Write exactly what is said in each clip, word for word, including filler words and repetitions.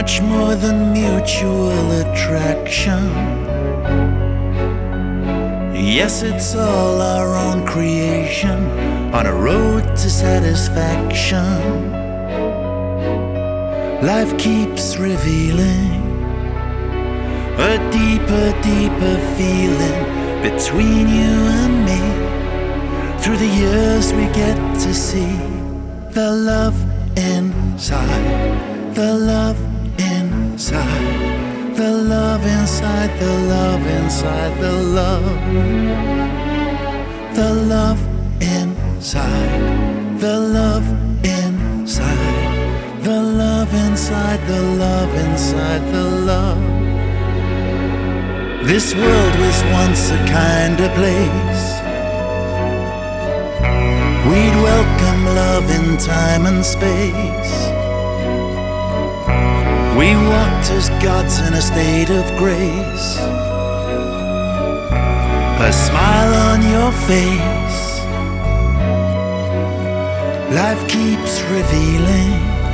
much more than mutual attraction. Yes, it's all our own creation on a road to satisfaction. Life keeps revealing a deeper, deeper feeling between you and me. Through the years we get to see the love inside, the love inside, the love inside, the love inside, the love, the love inside, the love inside, the love inside, the love inside, the love. This world was once a kinder place. We'd welcome love in time and space. We walked as gods in a state of grace. A smile on your face. Life keeps revealing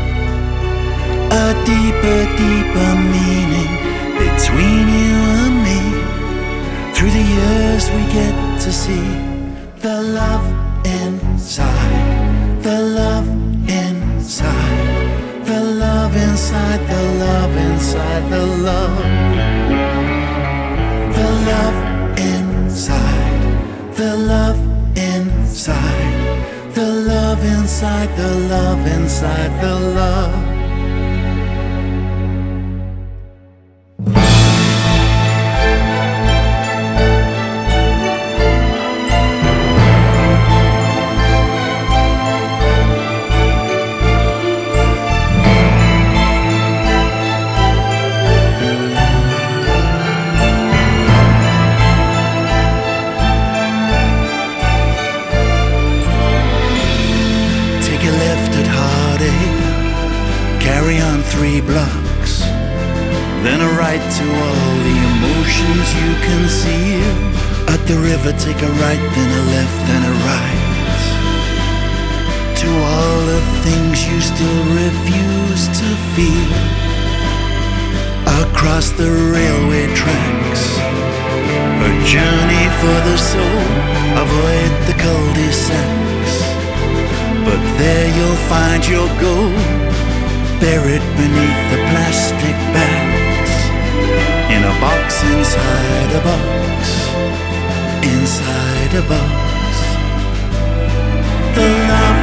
a deeper, deeper meaning between you and me. Through the years we get to see the love inside, the love inside, the love inside, the love inside, the love, the love inside, the love inside, the love inside, the love inside, the love. Carry on three blocks, then a right to all the emotions you conceal. At the river take a right, then a left, then a right, to all the things you still refuse to feel. Across the railway tracks, a journey for the soul. Avoid the cul-de-sacs, but there you'll find your goal, buried beneath the plastic bags, in a box inside a box, inside a box. The love